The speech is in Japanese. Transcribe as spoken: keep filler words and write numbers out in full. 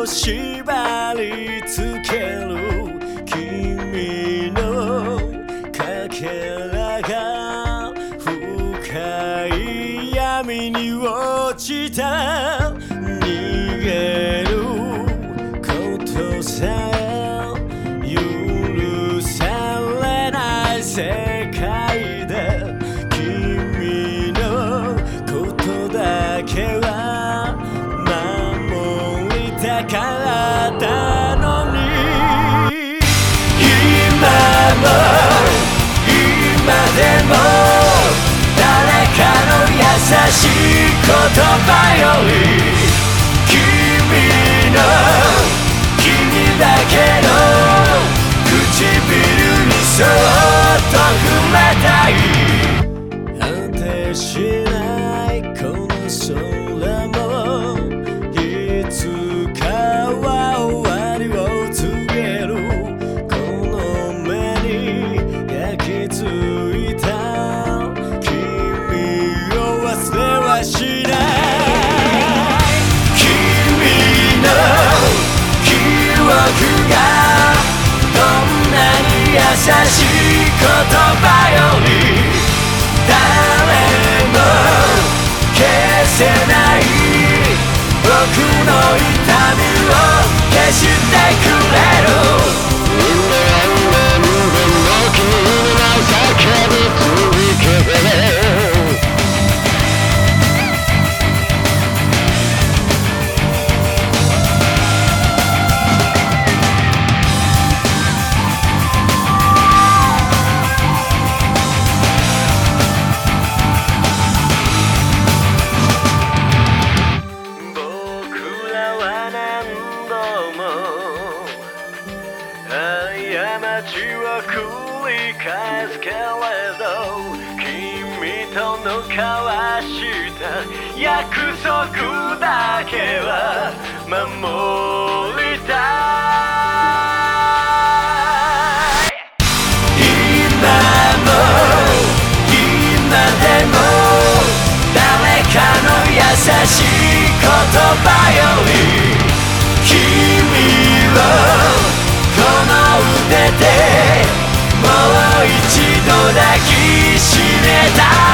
を縛りつける君のかけらが深い闇に落ちた逃げることさえ許されない世界で君のことだけは守りたかったのに今も今でも誰かの優しい言葉より君の君だけの唇にそっと触れたい安定しないこの空もいつかは終わりを告げるこの目に焼き付いた君を忘れはしない君の記憶がどんなに優しい言葉より誰も消せない僕の痛みを消してくれる過ちは繰り返すけれど君との交わした約束だけは守りたい今も今でも誰かの優しい言葉より君をこの腕でもう一度抱きしめたい